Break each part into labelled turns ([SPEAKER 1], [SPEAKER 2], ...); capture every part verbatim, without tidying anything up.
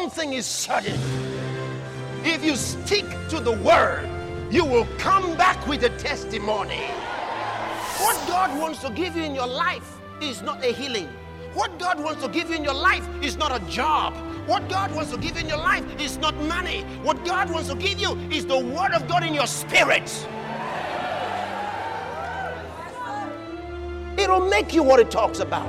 [SPEAKER 1] one thing is certain. If you stick to the word, you will come back with a testimony. What God wants to give you in your life is not a healing. What God wants to give you in your life is not a job. What God wants to give you in your life is not money. What God wants to give you is the word of God in your spirit. It'll make you what it talks about.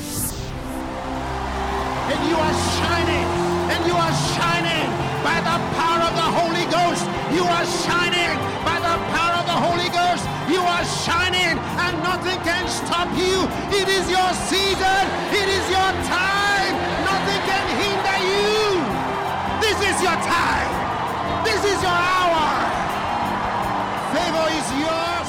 [SPEAKER 1] And you are shining, and you are shining by the power of the Holy Ghost. You are shining by the power of the Holy Ghost. You are shining, and nothing can stop you. It is your season. It is your time. Nothing can hinder you. This is your time. This is your hour. Favor is yours.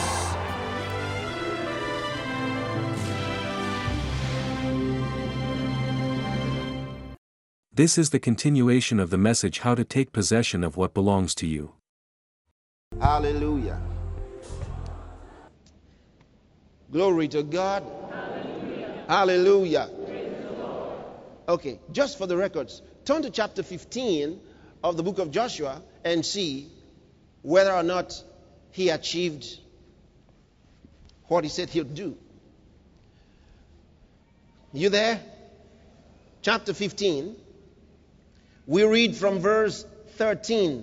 [SPEAKER 2] This is the continuation of the message, How to Take Possession of What Belongs to You.
[SPEAKER 1] Hallelujah. Glory to God. Hallelujah. Hallelujah. Okay, just for the records, turn to chapter fifteen of the book of Joshua and see whether or not he achieved what he said he'd do. You there? Chapter fifteen. We read from verse thirteen.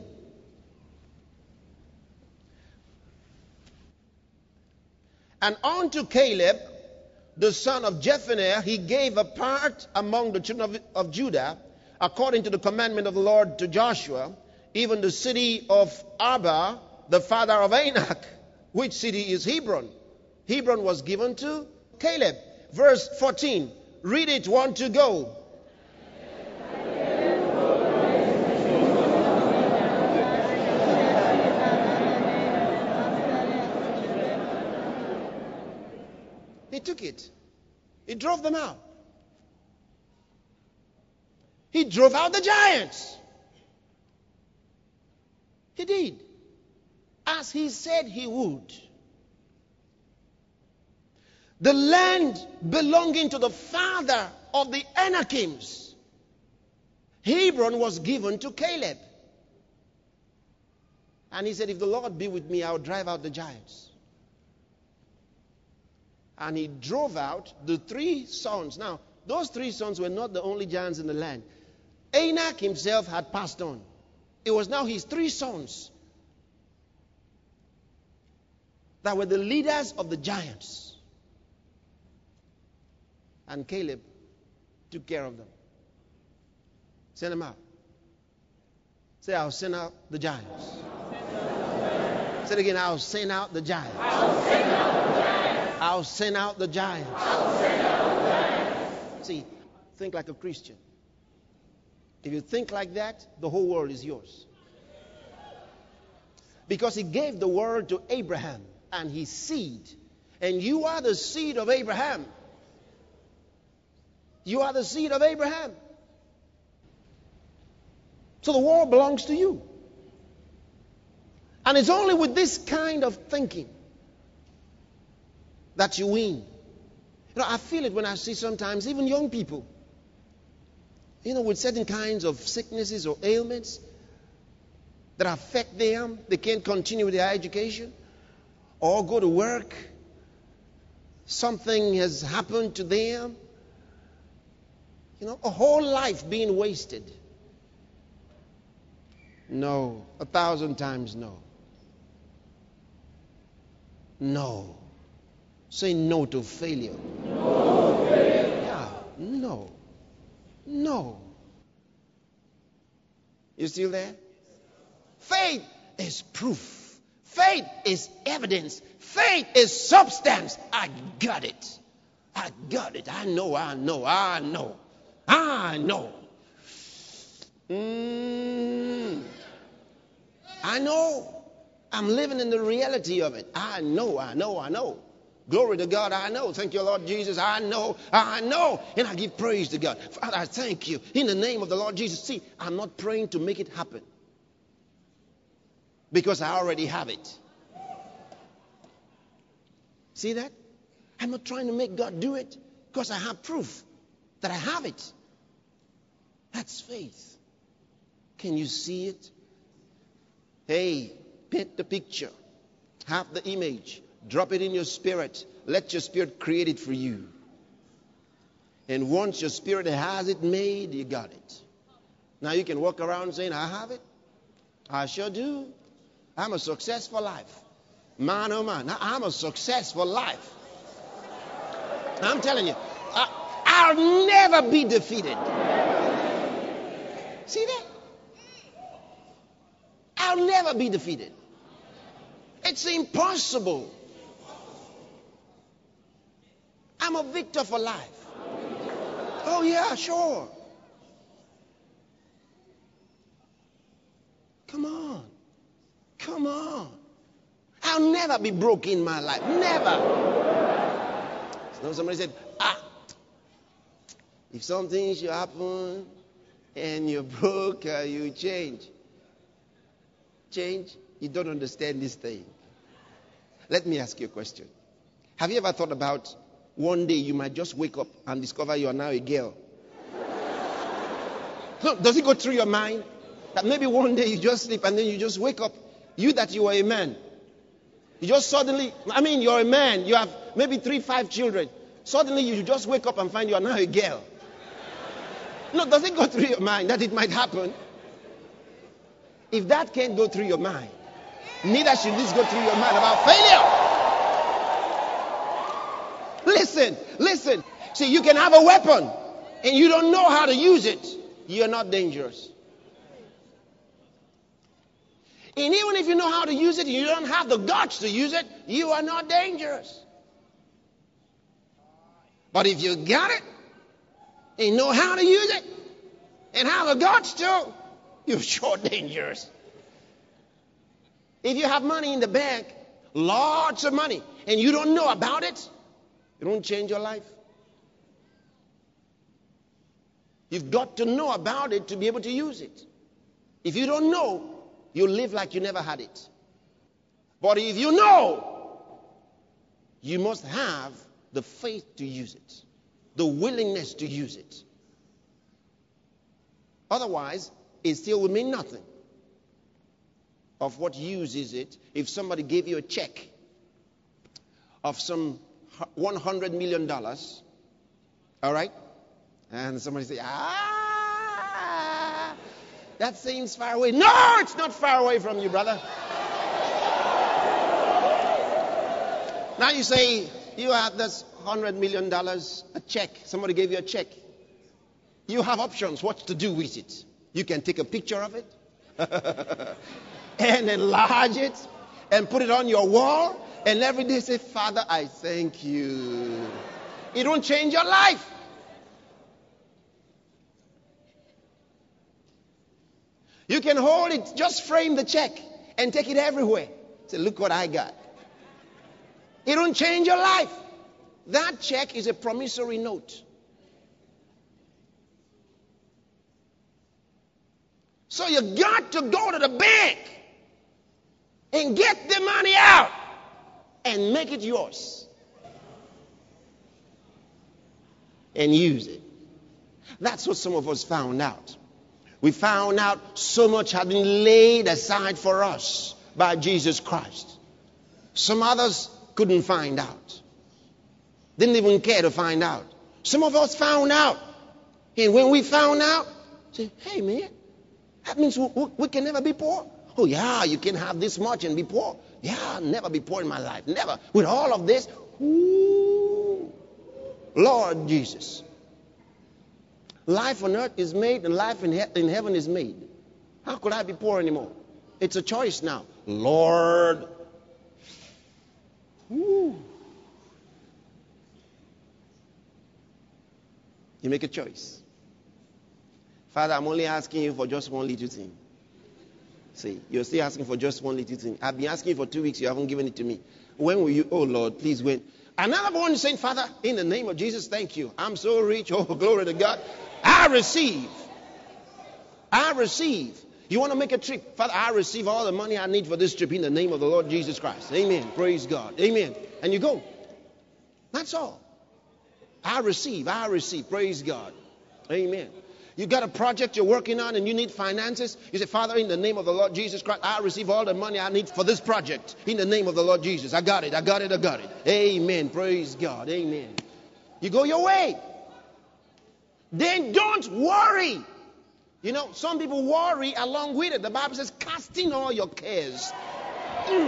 [SPEAKER 1] And unto Caleb, the son of Jephunneh, he gave a part among the children of, of Judah, according to the commandment of the Lord to Joshua, even the city of Arba, the father of Anak, which city is Hebron. Hebron was given to Caleb. Verse fourteen. Read it, one to go. He took it. He drove them out. He drove out the giants. He did. As he said he would. The land belonging to the father of the Anakims, Hebron, was given to Caleb. And he said, if the Lord be with me, I'll drive out the giants. And he drove out the three sons. Now, those three sons were not the only giants in the land. Anak himself had passed on. It was now his three sons that were the leaders of the giants. And Caleb took care of them. Send them out. Say, I'll send out the giants. Say it again, I'll send out the giants. I'll send out the giants. I'll send out the giants. I'll send out the giants. See, think like a Christian. If you think like that, the whole world is yours. Because he gave the word to Abraham and his seed. And you are the seed of Abraham. You are the seed of Abraham. So the world belongs to you. And it's only with this kind of thinking that you win. You know, I feel it when I see sometimes even young people, you know, with certain kinds of sicknesses or ailments that affect them. They can't continue with their education or go to work. Something has happened to them. You know, a whole life being wasted. No, a thousand times no. No. Say no to failure. No, failure. Yeah, no. No. You still there? Faith is proof. Faith is evidence. Faith is substance. I got it. I got it. I know, I know, I know. I know. Mm, I know. I'm living in the reality of it. I know, I know, I know. Glory to God, I know. Thank you, Lord Jesus. I know, I know. And I give praise to God. Father, I thank you. In the name of the Lord Jesus. See, I'm not praying to make it happen. Because I already have it. See that? I'm not trying to make God do it. Because I have proof that I have it. That's faith.
[SPEAKER 3] Can you see it? Hey, paint the picture. Have the image. Drop it in your spirit. Let your spirit create it for you. And once your spirit has it made, you got it. Now you can walk around saying, I have it. I sure do. I'm a successful life. Man, oh man, I'm a successful life. I'm telling you, I, I'll never be defeated. See that? I'll never be defeated. It's impossible. I'm a victor for life. Oh yeah, sure. Come on. Come on. I'll never be broke in my life. Never. So somebody said, ah, if something should happen and you're broke, uh, you change. Change? You don't understand this thing. Let me ask you a question. Have you ever thought about one day you might just wake up and discover you are now a girl? No, does it go through your mind that maybe one day you just sleep and then you just wake up, you that you were a man? You just suddenly, I mean, you're a man, you have maybe three, five children. Suddenly you just wake up and find you are now a girl. No, does it go through your mind that it might happen? If that can't go through your mind, neither should this go through your mind about failure. Listen, listen. See, you can have a weapon and you don't know how to use it. You're not dangerous. And even if you know how to use it and you don't have the guts to use it, you are not dangerous. But if you got it and know how to use it and have the guts to, you're sure dangerous. If you have money in the bank, lots of money, and you don't know about it, it won't change your life. You've got to know about it to be able to use it. If you don't know, you'll live like you never had it. But if you know, you must have the faith to use it, the willingness to use it. Otherwise, it still will mean nothing. Of what use is it if somebody gave you a check of some one hundred million dollars, all right? And somebody say, ah, that seems far away. No, it's not far away from you, brother. Now you say, you have this one hundred million dollars, a check. Somebody gave you a check. You have options what to do with it. You can take a picture of it and enlarge it and put it on your wall and every day say, Father, I thank you. It won't change your life. You can hold it, just frame the check and take it everywhere. Say, look what I got. It won't change your life. That check is a promissory note. So you got to go to the bank and get the money out and make it yours. And use it. That's what some of us found out. We found out so much had been laid aside for us by Jesus Christ. Some others couldn't find out. Didn't even care to find out. Some of us found out. And when we found out, say, hey man, that means we, we, we can never be poor. Oh yeah, you can have this much and be poor. Yeah, I'll never be poor in my life. Never. With all of this, ooh, Lord Jesus. Life on earth is made and life in, he- in heaven is made. How could I be poor anymore? It's a choice now. Lord. Ooh. You make a choice. Father, I'm only asking you for just one little thing. See, you're still asking for just one little thing. I've been asking you for two weeks. You haven't given it to me. When will you? Oh, Lord, please when. Another one is saying, Father, in the name of Jesus, thank you. I'm so rich. Oh, glory to God. I receive. I receive. You want to make a trip? Father, I receive all the money I need for this trip in the name of the Lord Jesus Christ. Amen. Praise God. Amen. And you go. That's all. I receive. I receive. Praise God. Amen. You got a project you're working on and you need finances. You say, Father, in the name of the Lord Jesus Christ, I receive all the money I need for this project. In the name of the Lord Jesus. I got it, I got it, I got it. Amen. Praise God. Amen. You go your way. Then don't worry. You know, some people worry along with it. The Bible says, casting all your cares. Mm.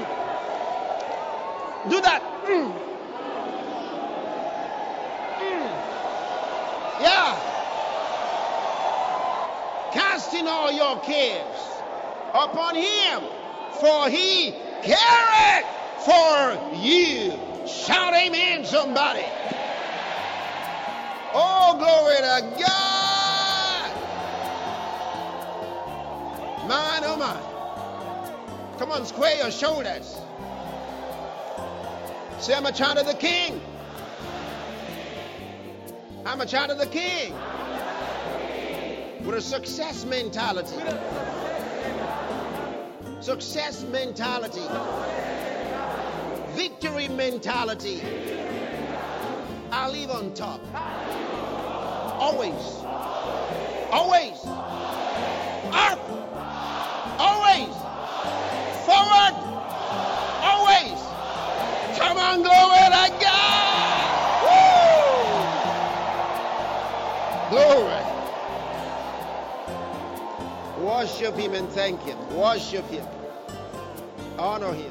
[SPEAKER 3] Do that. Mm. Mm. Yeah. Casting all your cares upon him, for he careth for you. Shout amen, somebody. Oh, glory to God. Man, oh my. Come on, square your shoulders. Say, I'm a child of the King. I'm a child of the King. With a success mentality. Success mentality. Victory mentality. I live on top. Always. Always. Up. Always. Forward. Always. Come on, glory to God. Woo! Glory. Worship him and thank him. Worship him. Honor him.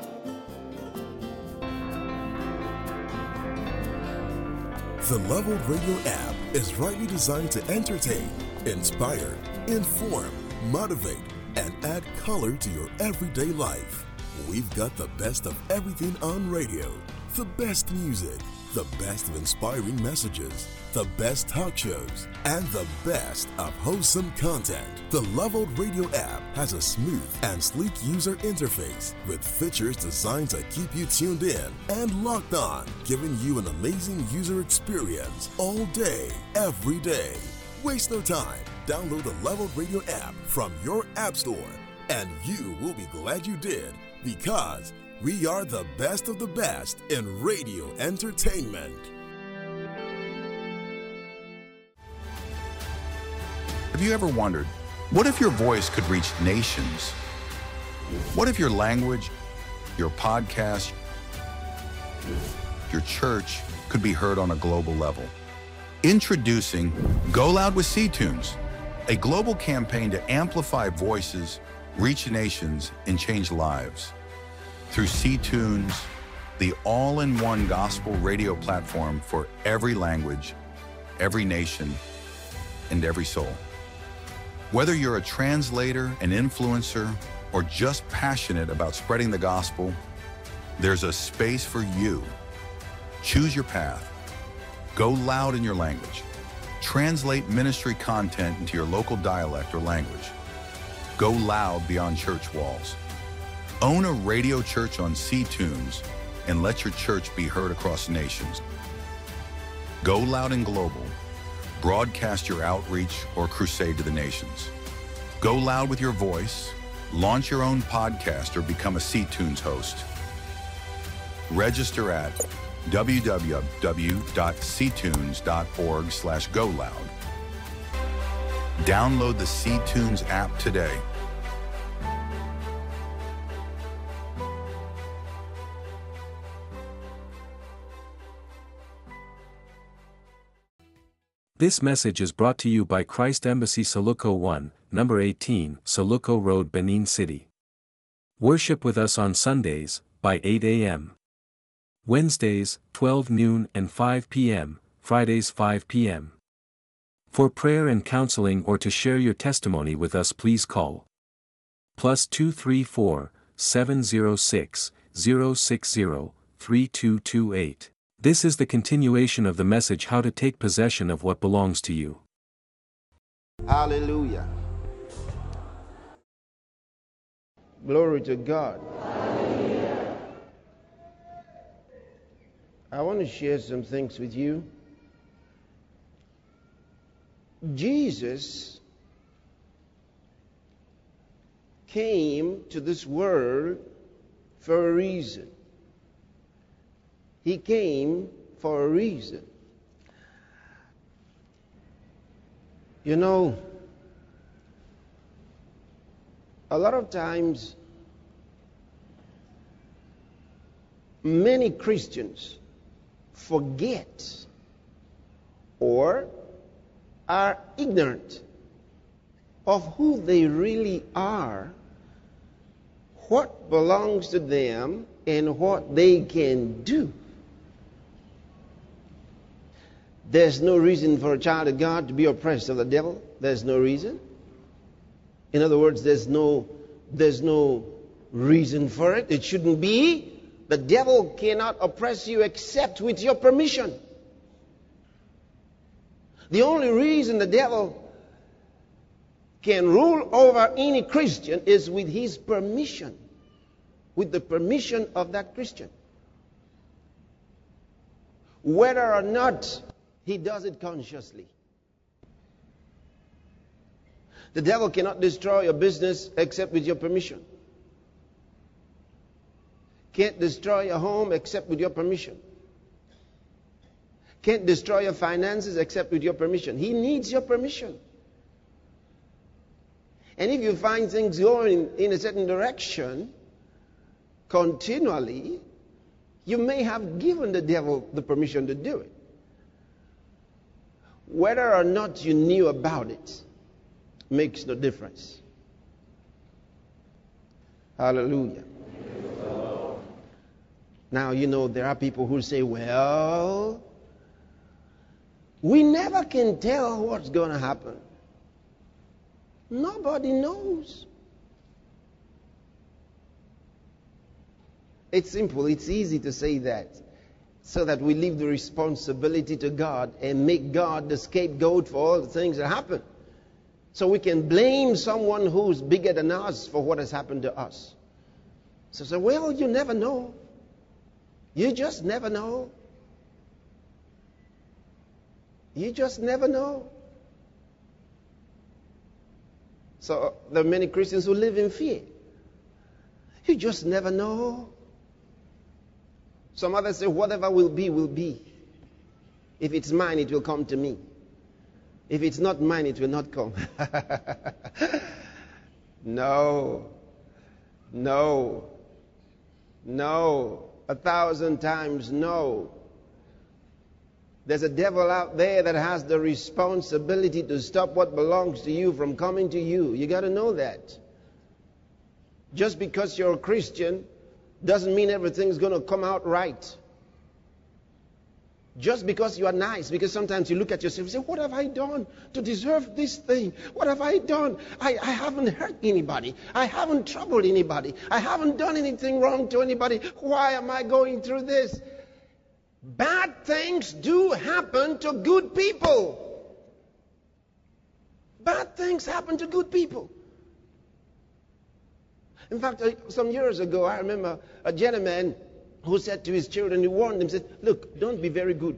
[SPEAKER 4] The Leveled Radio app is rightly designed to entertain, inspire, inform, motivate, and add color to your everyday life. We've got the best of everything on radio, the best music, the best of inspiring messages, the best talk shows, and the best of wholesome content. The Leveled Radio app has a smooth and sleek user interface with features designed to keep you tuned in and locked on, giving you an amazing user experience all day, every day. Waste no time. Download the Leveled Radio app from your app store, and you will be glad you did, because we are the best of the best in radio entertainment.
[SPEAKER 5] Have you ever wondered, what if your voice could reach nations? What if your language, your podcast, your church could be heard on a global level? Introducing Go Loud with C-Tunes, a global campaign to amplify voices, reach nations, and change lives. Through C-Tunes, the all-in-one gospel radio platform for every language, every nation, and every soul. Whether you're a translator, an influencer, or just passionate about spreading the gospel, there's a space for you. Choose your path. Go loud in your language. Translate ministry content into your local dialect or language. Go loud beyond church walls. Own a radio church on C-Tunes and let your church be heard across nations. Go loud and global. Broadcast your outreach or crusade to the nations. Go loud with your voice. Launch your own podcast or become a C-Tunes host. Register at w w w dot c tunes dot org slash go loud. Download the C-Tunes app today.
[SPEAKER 2] This message is brought to you by Christ Embassy Saluco one, number eighteen, Saluco Road, Benin City. Worship with us on Sundays, by eight a m Wednesdays, twelve noon and five p m, Fridays five p m For prayer and counseling or to share your testimony with us, please call plus two three four, seven zero six, zero six zero, three two two eight. This is the continuation of the message, how to take possession of what belongs to you.
[SPEAKER 3] Hallelujah. Glory to God. Hallelujah. I want to share some things with you. Jesus came to this world for a reason. He came for a reason. You know, A lot of times, many Christians forget or are ignorant of who they really are, what belongs to them, and what they can do. There's no reason for a child of God to be oppressed of the devil. There's no reason. In other words, there's no, there's no reason for it. It shouldn't be. The devil cannot oppress you except with your permission. The only reason the devil can rule over any Christian is with his permission, with the permission of that Christian. Whether or not he does it consciously. The devil cannot destroy your business except with your permission. Can't destroy your home except with your permission. Can't destroy your finances except with your permission. He needs your permission. And if you find things going in a certain direction continually, you may have given the devil the permission to do it. Whether or not you knew about it makes no difference. Hallelujah. Now, you know, there are people who say, well, we never can tell what's going to happen. Nobody knows. It's simple. It's easy to say that, so that we leave the responsibility to God and make God the scapegoat for all the things that happen. So we can blame someone who's bigger than us for what has happened to us. So say, well, you never know. You just never know. You just never know. So there are many Christians who live in fear. You just never know. Some others say, whatever will be, will be. If it's mine, it will come to me. If it's not mine, it will not come. No. No. No. A thousand times no. There's a devil out there that has the responsibility to stop what belongs to you from coming to you. You got to know that. Just because you're a Christian doesn't mean everything's going to come out right. Just because you are nice, because sometimes you look at yourself and say, what have I done to deserve this thing? What have I done? I, I haven't hurt anybody. I haven't troubled anybody. I haven't done anything wrong to anybody. Why am I going through this? Bad things do happen to good people. Bad things happen to good people. In fact, some years ago, I remember a gentleman who said to his children, he warned them, said, look, don't be very good.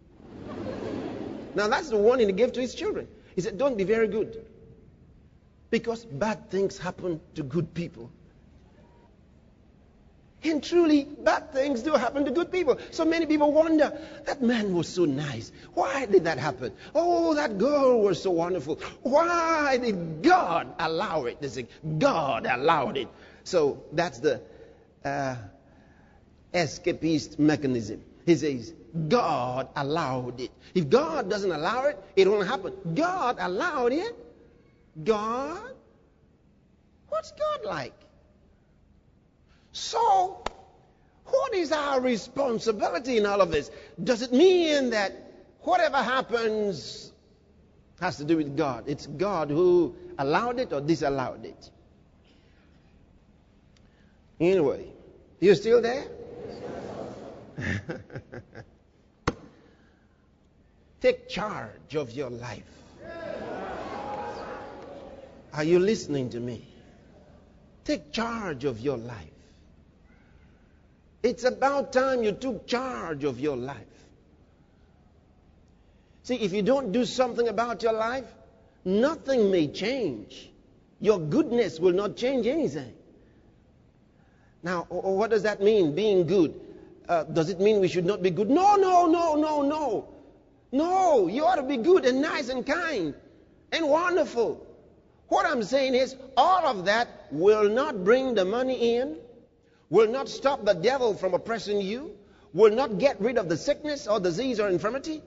[SPEAKER 3] Now that's the warning he gave to his children. He said, don't be very good. Because bad things happen to good people. And truly, bad things do happen to good people. So many people wonder, that man was so nice. Why did that happen? Oh, that girl was so wonderful. Why did God allow it? They say, God allowed it. So that's the uh, escapist mechanism. He says, God allowed it. If God doesn't allow it, it won't happen. God allowed it? God? What's God like? So, what is our responsibility in all of this? Does it mean that whatever happens has to do with God? It's God who allowed it or disallowed it? Anyway, you still there? Take charge of your life. Are you listening to me? Take charge of your life. It's about time you took charge of your life. See, if you don't do something about your life, nothing may change. Your goodness will not change anything. Now, what does that mean, being good? Uh, does it mean we should not be good? No, no, no, no, no. No, you ought to be good and nice and kind and wonderful. What I'm saying is, all of that will not bring the money in, will not stop the devil from oppressing you, will not get rid of the sickness or disease or infirmity,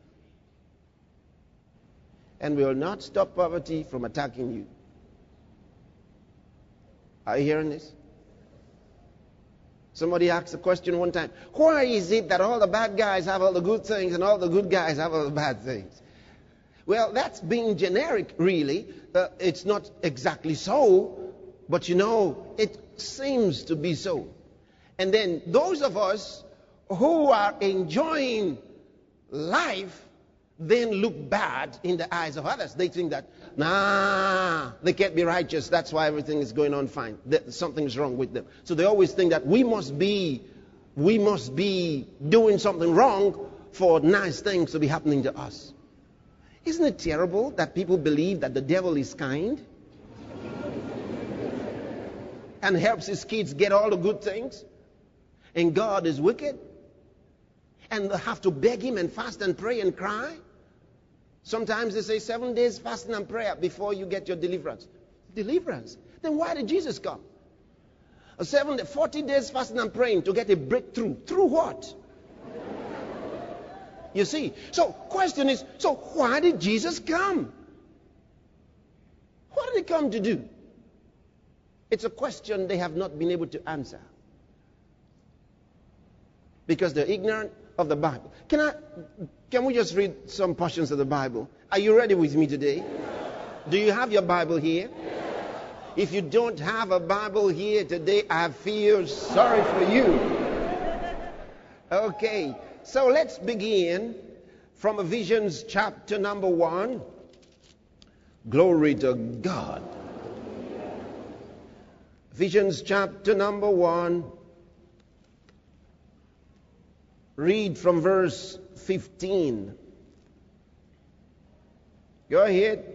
[SPEAKER 3] and will not stop poverty from attacking you. Are you hearing this? Somebody asked a question one time, why is it that all the bad guys have all the good things and all the good guys have all the bad things? Well, that's being generic, really. Uh, it's not exactly so, but you know, it seems to be so. And then those of us who are enjoying life then look bad in the eyes of others. They think that, nah, they can't be righteous. That's why everything is going on fine. That something's wrong with them. So they always think that we must be, we must be doing something wrong for nice things to be happening to us. Isn't it terrible that people believe that the devil is kind and helps his kids get all the good things, and God is wicked, and they have to beg him and fast and pray and cry? Sometimes they say seven days fasting and prayer before you get your deliverance. Deliverance? Then why did Jesus come? A seven, forty days fasting and praying to get a breakthrough. Through what? You see? So, question is, so why did Jesus come? What did he come to do? It's a question they have not been able to answer, because they're ignorant of the Bible. Can I, can we just read some portions of the Bible? Are you ready with me today? Do you have your Bible here? If you don't have a Bible here today, I feel sorry for you. Okay, so let's begin from Ephesians chapter number one. Glory to God. Ephesians chapter number one. Read from verse fifteen. Go ahead.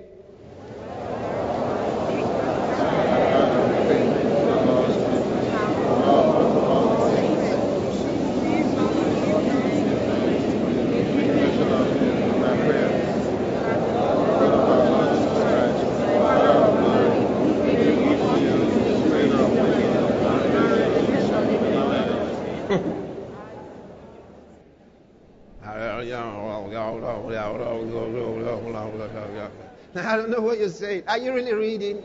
[SPEAKER 3] I don't know what you're saying. Are you really reading?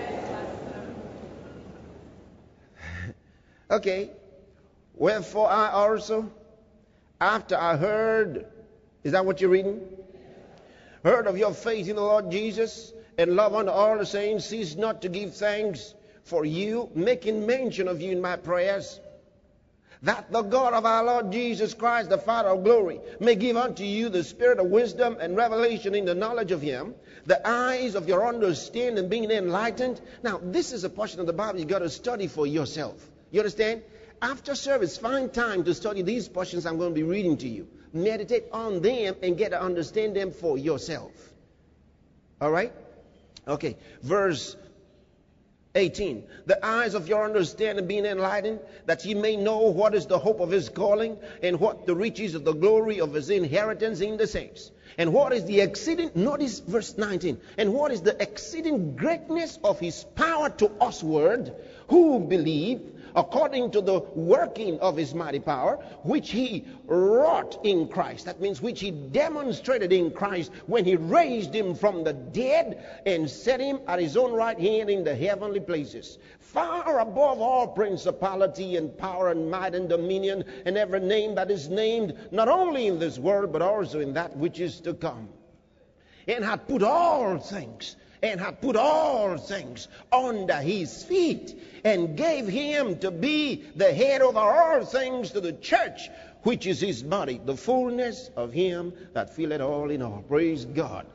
[SPEAKER 3] Okay. Wherefore I also, after I heard, is that what you're reading? Heard of your faith in the Lord Jesus and love unto all the saints, cease not to give thanks for you, making mention of you in my prayers, that the God of our Lord Jesus Christ, the Father of glory, may give unto you the spirit of wisdom and revelation in the knowledge of him, the eyes of your understanding being enlightened. Now, this is a portion of the Bible you got to study for yourself. You understand? After service, find time to study these portions I'm going to be reading to you. Meditate on them and get to understand them for yourself. All right? Okay, verse eighteen. The eyes of your understanding being enlightened, that ye may know what is the hope of his calling, and what the riches of the glory of his inheritance in the saints. And what is the exceeding, notice verse nineteen, and what is the exceeding greatness of his power to usward, who believe, according to the working of his mighty power, which he wrought in Christ. That means which he demonstrated in Christ when he raised him from the dead and set him at his own right hand in the heavenly places, far above all principality and power and might and dominion and every name that is named, not only in this world but also in that which is to come. And had put all things and had put all things under his feet, and gave him to be the head over all things to the church, which is his body, the fullness of him that filleth all in all. Praise God.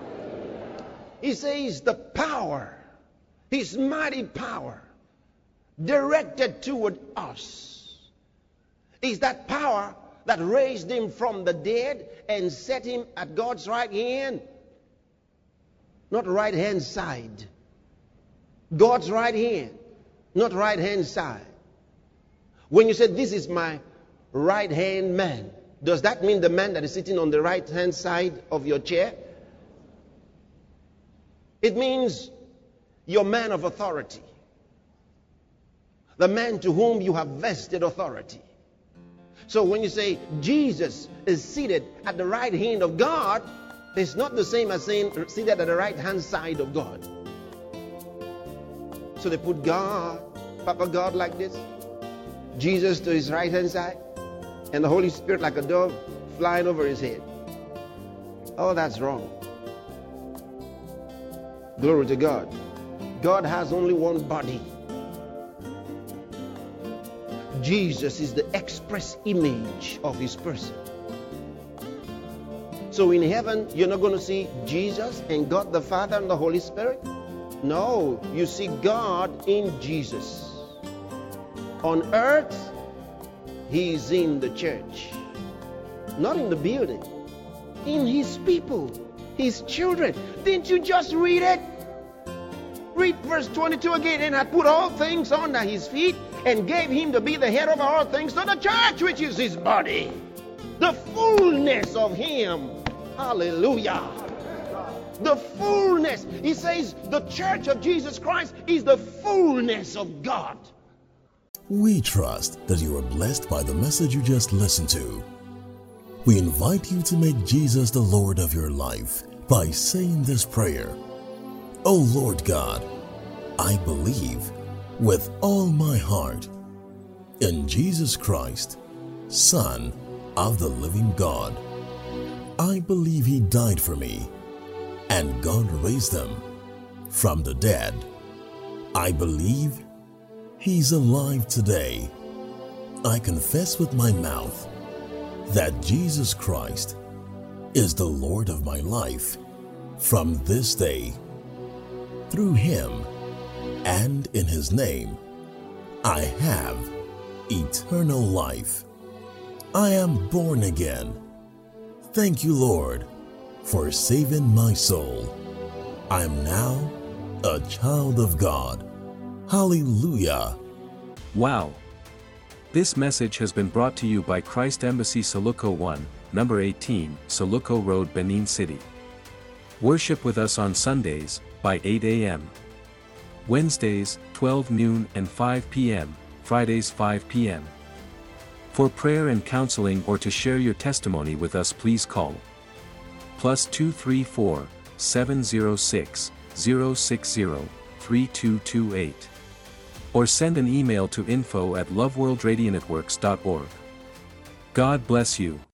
[SPEAKER 3] He says the power, his mighty power, directed toward us, is that power that raised him from the dead and set him at God's right hand. Not right hand side. God's right hand. Not right hand side. When you say, this is my right hand man, does that mean the man that is sitting on the right hand side of your chair? It means your man of authority, the man to whom you have vested authority. So when you say Jesus is seated at the right hand of God, it's not the same as saying seated at the right hand side of God. So they put God, Papa God like this, Jesus to his right hand side, and the Holy Spirit like a dove flying over his head. Oh, that's wrong. Glory to God. God has only one body. Jesus is the express image of his person. So in heaven, you're not going to see Jesus and God the Father and the Holy Spirit. No, you see God in Jesus. On earth, he is in the church. Not in the building. In his people, his children. Didn't you just read it? Read verse twenty-two again. And had put all things under his feet and gave him to be the head of all things to the church, which is his body. The fullness of him. Hallelujah. The fullness. He says the church of Jesus Christ is the fullness of God.
[SPEAKER 4] We trust that you are blessed by the message you just listened to. We invite you to make Jesus the Lord of your life by saying this prayer. O Lord God, I believe with all my heart in Jesus Christ, Son of the living God. I believe he died for me and God raised him from the dead. I believe he's alive today. I confess with my mouth that Jesus Christ is the Lord of my life from this day. Through him and in his name, I have eternal life. I am born again. Thank you, Lord, for saving my soul. I am now a child of God. Hallelujah.
[SPEAKER 2] Wow! This message has been brought to you by Christ Embassy Soluco one, number eighteen, Soluco Road, Benin City. Worship with us on Sundays, by eight a m Wednesdays, twelve noon and five p m, Fridays five p m For prayer and counseling or to share your testimony with us, please call plus two three four, seven zero six, zero six zero, three two two eight or send an email to info at love world radio networks dot org. God bless you.